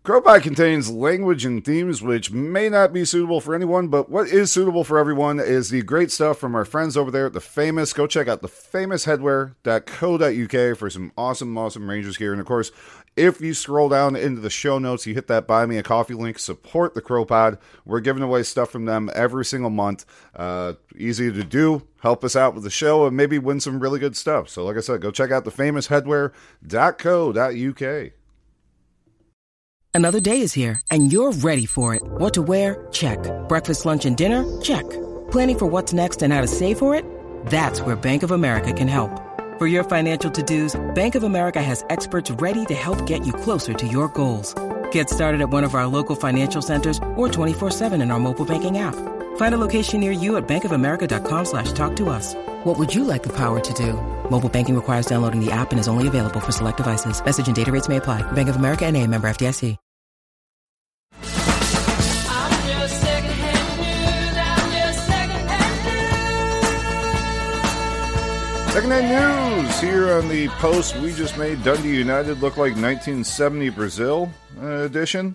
Crowpie contains language and themes which may not be suitable for anyone, but what is suitable for everyone is the great stuff from our friends over there at The Famous. Go check out thefamousheadwear.co.uk for some awesome Rangers gear. And of course, if you scroll down into the show notes, you hit that Buy Me a Coffee link, support the Crow Pod. We're giving away stuff from them every single month. Easy to do. Help us out with the show and maybe win some really good stuff. So like I said, go check out thefamousheadwear.co.uk. Another day is here, and you're ready for it. What to wear? Check. Breakfast, lunch, and dinner? Check. Planning for what's next and how to save for it? That's where Bank of America can help. For your financial to-dos, Bank of America has experts ready to help get you closer to your goals. Get started at one of our local financial centers or 24/7 in our mobile banking app. Find a location near you at bankofamerica.com/talktous. What would you like the power to do? Mobile banking requires downloading the app and is only available for select devices. Message and data rates may apply. Bank of America N.A., member FDIC. Secondhand news here on the post we just made. Dundee United look like 1970 Brazil edition.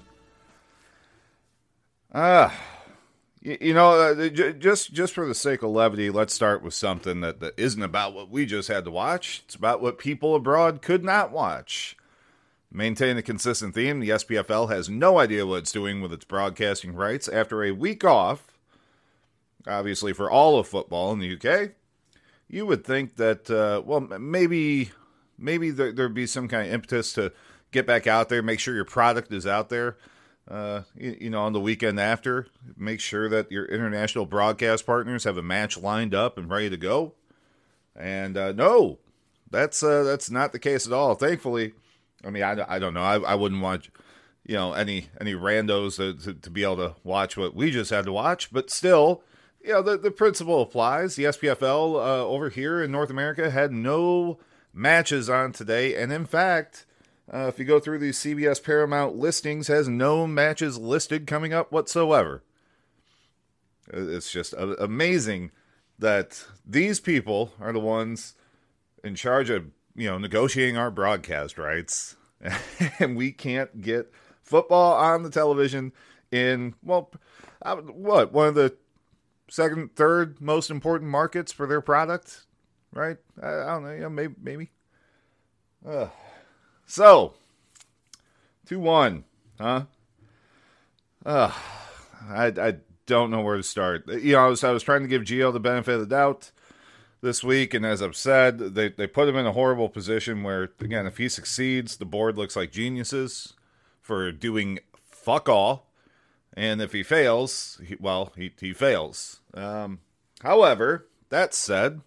Just for the sake of levity, let's start with something that isn't about what we just had to watch. It's about what people abroad could not watch. Maintain a consistent theme. The SPFL has no idea what it's doing with its broadcasting rights after a week off, obviously for all of football in the UK. You would think that, maybe there'd be some kind of impetus to get back out there, make sure your product is out there, on the weekend after. Make sure that your international broadcast partners have a match lined up and ready to go. And no, that's not the case at all. Thankfully, I mean, I don't know. I wouldn't want, any randos to be able to watch what we just had to watch, but still. The principle applies. The SPFL over here in North America had no matches on today. And in fact, if you go through these CBS Paramount listings, has no matches listed coming up whatsoever. It's just amazing that these people are the ones in charge of, negotiating our broadcast rights. And we can't get football on the television in, one of the second, third most important markets for their product, right? I don't know, maybe. So, 2-1, huh? I don't know where to start. I was trying to give Gio the benefit of the doubt this week, and as I've said, they put him in a horrible position where, again, if he succeeds, the board looks like geniuses for doing fuck all. And if he fails, he fails. However, that said,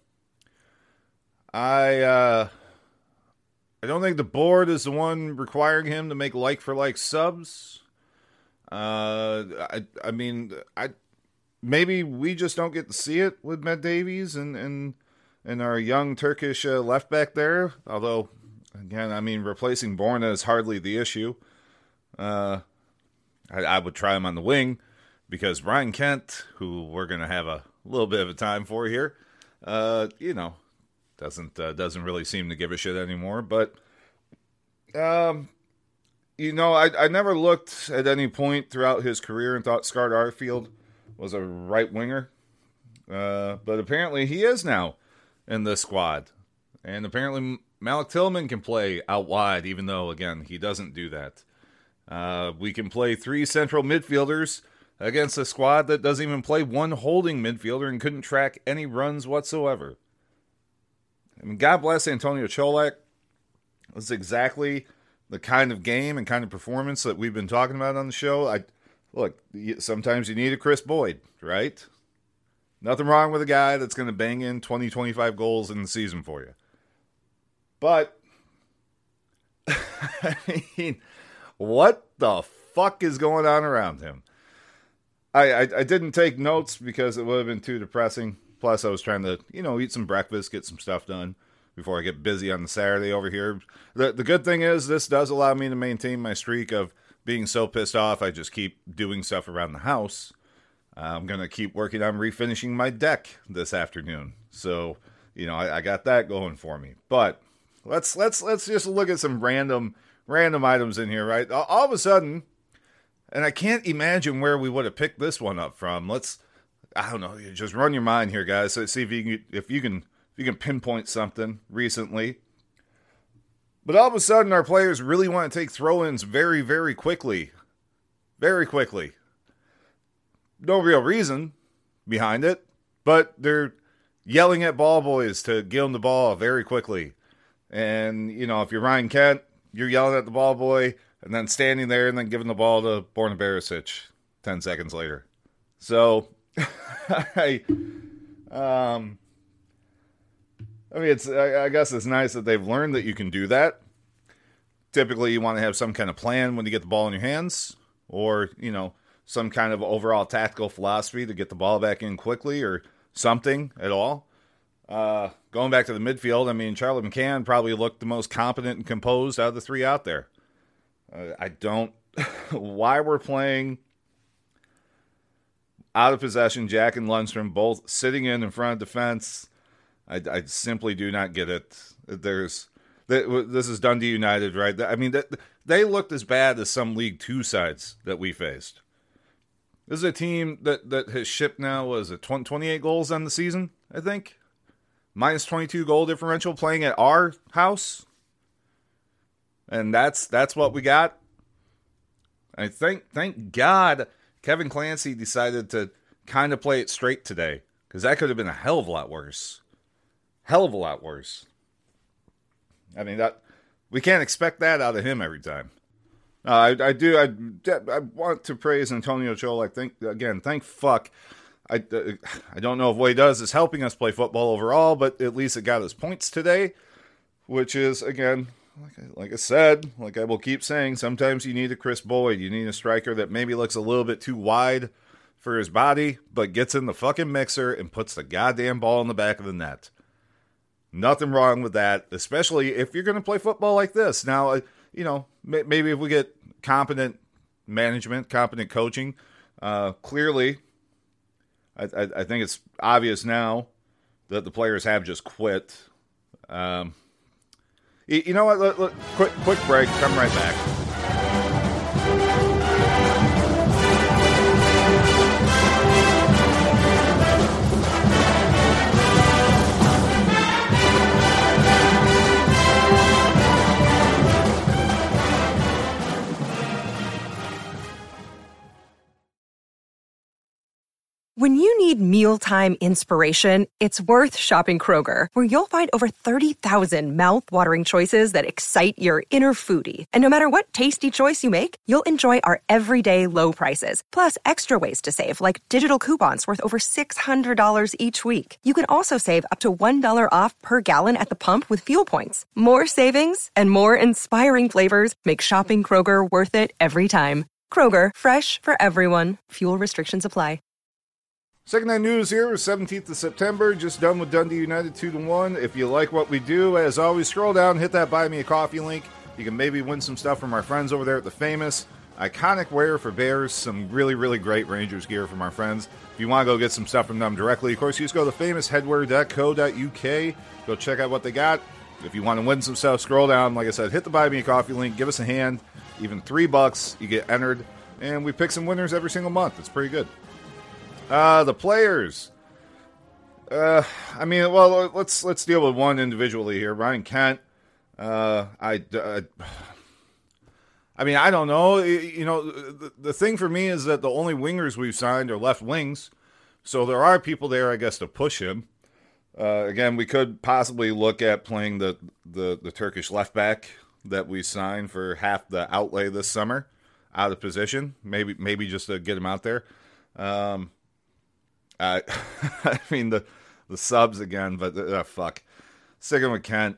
I don't think the board is the one requiring him to make like-for-like subs. Maybe we just don't get to see it with Med Davies and our young Turkish left back there. Although, again, replacing Borna is hardly the issue. I would try him on the wing because Ryan Kent, who we're going to have a little bit of a time for here, doesn't really seem to give a shit anymore. But, I never looked at any point throughout his career and thought Scott Arfield was a right winger. But apparently he is now in this squad. And apparently Malik Tillman can play out wide, even though, again, he doesn't do that. We can play 3 central midfielders against a squad that doesn't even play one holding midfielder and couldn't track any runs whatsoever. God bless Antonio Cholak. This is exactly the kind of game and kind of performance that we've been talking about on the show. Sometimes you need a Chris Boyd, right? Nothing wrong with a guy that's going to bang in 20, 25 goals in the season for you. But, what the fuck is going on around him? I didn't take notes because it would have been too depressing. Plus, I was trying to, eat some breakfast, get some stuff done before I get busy on the Saturday over here. The good thing is this does allow me to maintain my streak of being so pissed off I just keep doing stuff around the house. I'm going to keep working on refinishing my deck this afternoon. So, I got that going for me. But let's just look at some random items in here, right? All of a sudden, And I can't imagine where we would have picked this one up from. I don't know, just run your mind here, guys. So see if you can pinpoint something recently. But all of a sudden, our players really want to take throw-ins very, very quickly. Very quickly. No real reason behind it, but they're yelling at ball boys to give them the ball very quickly. And, if you're Ryan Kent, you're yelling at the ball boy and then standing there and then giving the ball to Borna Barisic 10 seconds later. So, I guess it's nice that they've learned that you can do that. Typically, you want to have some kind of plan when you get the ball in your hands, or, some kind of overall tactical philosophy to get the ball back in quickly or something at all. Going back to the midfield, Charlie McCann probably looked the most competent and composed out of the three out there. I don't... why we're playing out of possession, Jack and Lundstrom both sitting in front of defense. I simply do not get it. This is Dundee United, right? They looked as bad as some League Two sides that we faced. This is a team that has shipped now, 28 goals on the season, I think? Minus 22 goal differential playing at our house. And that's what we got. I thank God Kevin Clancy decided to kind of play it straight today, because that could have been a hell of a lot worse. Hell of a lot worse. We can't expect that out of him every time. I want to praise Antonio Chol. Thank fuck. I don't know if what he does is helping us play football overall, but at least it got us points today, which is, again, like I said, like I will keep saying, sometimes you need a Chris Boyd. You need a striker that maybe looks a little bit too wide for his body, but gets in the fucking mixer and puts the goddamn ball in the back of the net. Nothing wrong with that, especially if you're going to play football like this. Now, maybe if we get competent management, competent coaching, clearly, I think it's obvious now that the players have just quit. You know what? Quick break. Come right back. When you need mealtime inspiration, it's worth shopping Kroger, where you'll find over 30,000 mouth-watering choices that excite your inner foodie. And no matter what tasty choice you make, you'll enjoy our everyday low prices, plus extra ways to save, like digital coupons worth over $600 each week. You can also save up to $1 off per gallon at the pump with fuel points. More savings and more inspiring flavors make shopping Kroger worth it every time. Kroger, fresh for everyone. Fuel restrictions apply. Second Night News here, 17th of September, just done with Dundee United 2-1. If you like what we do, as always, scroll down, hit that Buy Me a Coffee link. You can maybe win some stuff from our friends over there at the Famous. Iconic wear for Bears, some really, really great Rangers gear from our friends. If you want to go get some stuff from them directly, of course, you just go to famousheadwear.co.uk. Go check out what they got. If you want to win some stuff, scroll down. Like I said, hit the Buy Me a Coffee link, give us a hand. Even $3, you get entered. And we pick some winners every single month. It's pretty good. The players. Let's deal with one individually here. Ryan Kent. I don't know. The thing for me is that the only wingers we've signed are left wings, so there are people there, I guess, to push him. Again, we could possibly look at playing the Turkish left back that we signed for half the outlay this summer, out of position. Maybe just to get him out there. The subs again, but fuck. Sticking with Kent,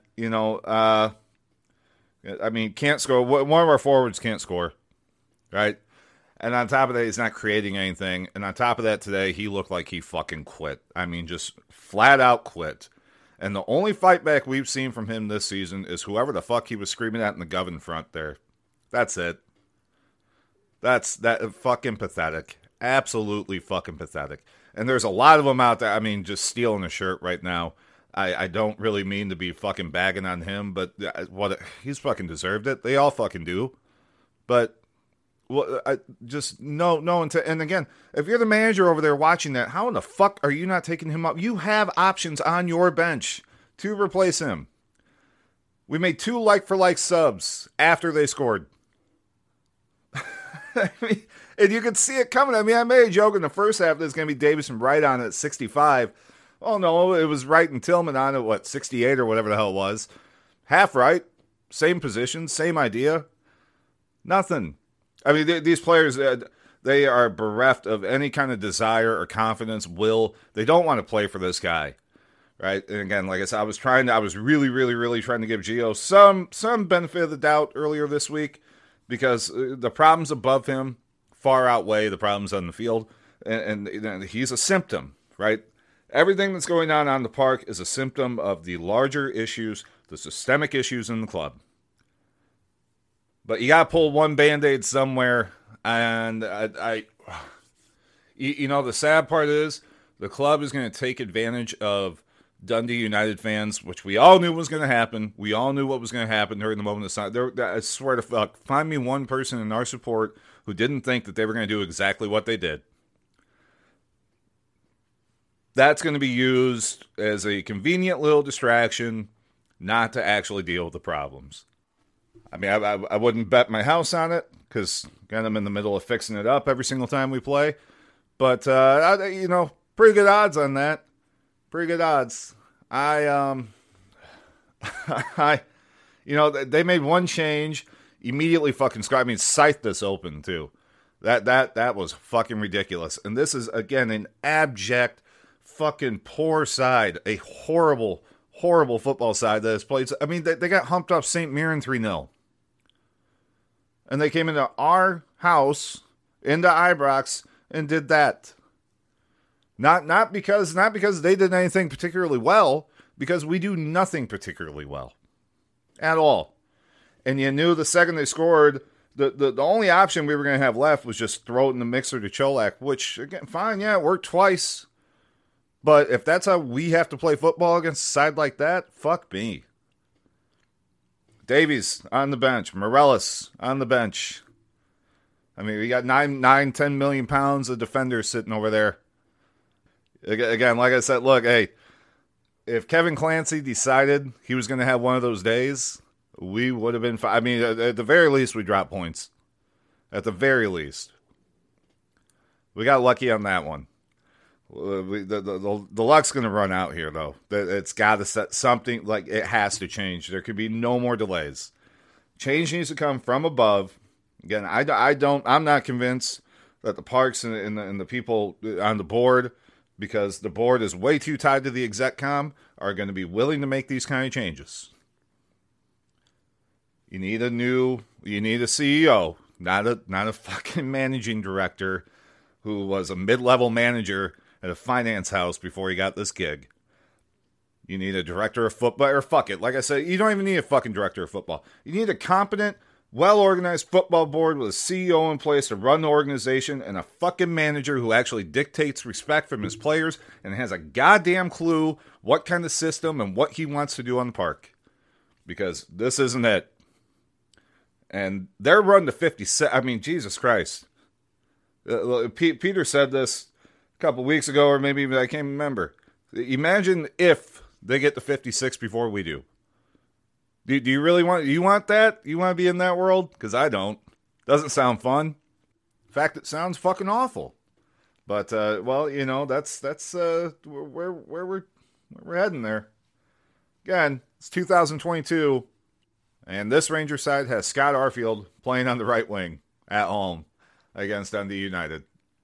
can't score. One of our forwards can't score, right? And on top of that, he's not creating anything. And on top of that, today, he looked like he fucking quit. Just flat out quit. And the only fight back we've seen from him this season is whoever the fuck he was screaming at in the Govan front there. That's it. That's fucking pathetic. Absolutely fucking pathetic. And there's a lot of them out there, just stealing a shirt right now. I don't really mean to be fucking bagging on him, but he's fucking deserved it. They all fucking do. But Well, just no intent. And again, if you're the manager over there watching that, how in the fuck are you not taking him up? You have options on your bench to replace him. We made 2 like-for-like subs after they scored. I mean, and you could see it coming. I mean, I made a joke in the first half that it's going to be Davison Wright on at 65. Oh, no, it was Wright and Tillman on at, 68 or whatever the hell it was. Half right, same position, same idea. Nothing. I mean, these players, they are bereft of any kind of desire or confidence, will. They don't want to play for this guy, right? And again, like I said, I was really, really, really trying to give Gio some benefit of the doubt earlier this week because the problems above him far outweigh the problems on the field, and he's a symptom, right? Everything that's going on the park is a symptom of the larger issues, the systemic issues in the club. But you got to pull one Band-Aid somewhere, and the sad part is the club is going to take advantage of Dundee United fans, which we all knew was going to happen. We all knew what was going to happen during the moment of silence. I swear to fuck, find me one person in our support who didn't think that they were going to do exactly what they did. That's going to be used as a convenient little distraction, not to actually deal with the problems. I mean, I wouldn't bet my house on it because, again, I'm in the middle of fixing it up every single time we play. But, pretty good odds on that. Pretty good odds. They made one change, immediately fucking scored. I mean, Scythe this open, too. That was fucking ridiculous. And this is, again, an abject, fucking poor side. A horrible, horrible football side that has played. I mean, they got humped off St. Mirren 3-0. And they came into our house, into Ibrox, and did that. Not because they did anything particularly well, because we do nothing particularly well. At all. And you knew the second they scored, the only option we were going to have left was just throw it in the mixer to Cholak, which, again, fine, yeah, it worked twice. But if that's how we have to play football against a side like that, fuck me. Davies on the bench. Morelos on the bench. I mean, we got 10 million pounds of defenders sitting over there. Again, like I said, look, hey, if Kevin Clancy decided he was going to have one of those days, we would have been fine. I mean, at the very least, we dropped points. At the very least. We got lucky on that one. The luck's going to run out here, though. It's got to set something, like, it has to change. There could be no more delays. Change needs to come from above. Again, I'm not convinced that the Parks and the people on the board, because the board is way too tied to the execcom, are going to be willing to make these kind of changes. You need a CEO, not a fucking managing director who was a mid-level manager at a finance house before he got this gig. You need a director of football, or fuck it. Like I said, you don't even need a fucking director of football. You need a competent, well-organized football board with a CEO in place to run the organization and a fucking manager who actually dictates respect from his players and has a goddamn clue what kind of system and what he wants to do on the park. Because this isn't it. And their run to 56, I mean, Jesus Christ. Peter said this a couple weeks ago, or maybe I can't remember. Imagine if they get to 56 before we do. Do you really want that? You want to be in that world? Because I don't. Doesn't sound fun. In fact, it sounds fucking awful. But that's where we're heading there. Again, it's 2022, and this Ranger side has Scott Arfield playing on the right wing at home against Dundee United.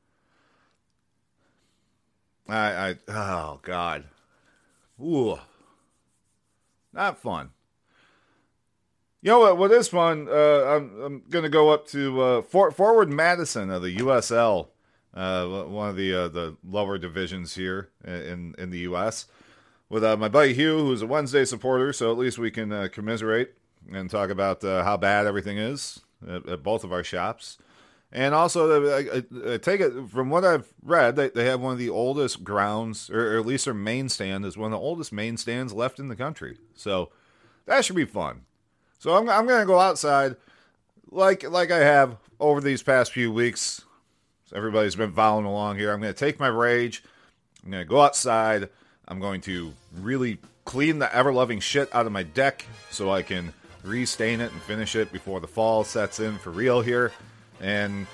Oh God, ooh, not fun. You know what is fun? I'm going to go up to Forward Madison of the USL, one of the lower divisions here in the U.S., with my buddy Hugh, who's a Wednesday supporter, so at least we can commiserate and talk about how bad everything is at both of our shops. And also, I take it from what I've read, they have one of the oldest grounds, or at least their main stand is one of the oldest main stands left in the country. So that should be fun. So I'm going to go outside, like I have over these past few weeks, everybody's been following along here. I'm going to take my rage. I'm going to go outside. I'm going to really clean the ever-loving shit out of my deck so I can restain it and finish it before the fall sets in for real here. And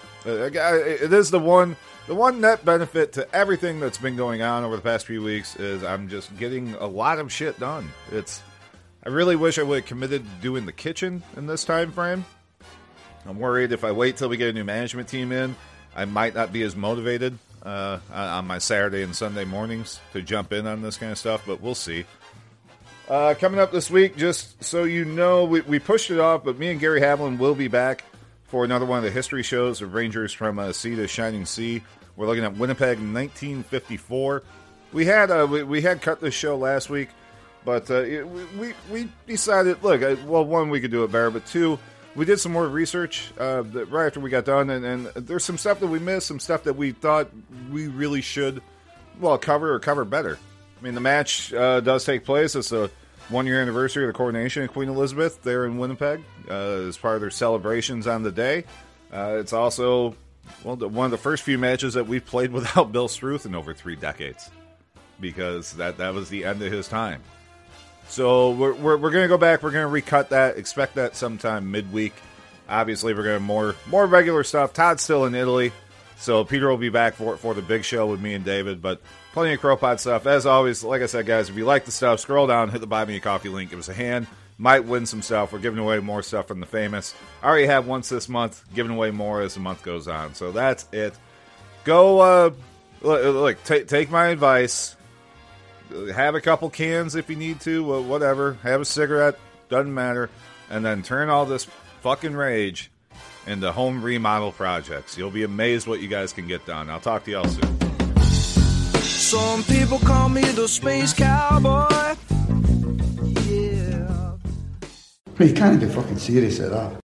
it is the one net benefit to everything that's been going on over the past few weeks is I'm just getting a lot of shit done. I really wish I would have committed to doing the kitchen in this time frame. I'm worried if I wait till we get a new management team in, I might not be as motivated on my Saturday and Sunday mornings to jump in on this kind of stuff, but we'll see. Coming up this week, just so you know, we pushed it off, but me and Gary Havlin will be back for another one of the history shows of Rangers from Sea to Shining Sea. We're looking at Winnipeg 1954. We had cut this show last week, but we decided, look, well, one, we could do it better, but two, we did some more research right after we got done, and there's some stuff that we missed, some stuff that we thought we really should, cover better. I mean, the match does take place. It's a one-year anniversary of the coronation of Queen Elizabeth there in Winnipeg as part of their celebrations on the day. It's also one of the first few matches that we've played without Bill Struth in over 3 decades, because that was the end of his time. So we're going to go back. We're going to recut that. Expect that sometime midweek. Obviously, we're going to have more regular stuff. Todd's still in Italy, so Peter will be back for the big show with me and David, but plenty of CrowPod stuff. As always, like I said, guys, if you like the stuff, scroll down, hit the Buy Me a Coffee link. Give us a hand. Might win some stuff. We're giving away more stuff from the famous. I already have once this month, giving away more as the month goes on. So that's it. Go, take my advice. Have a couple cans if you need to, whatever. Have a cigarette, doesn't matter. And then turn all this fucking rage into home remodel projects. You'll be amazed what you guys can get done. I'll talk to y'all soon. Some people call me the Space Cowboy. Yeah. You can't be fucking serious at that.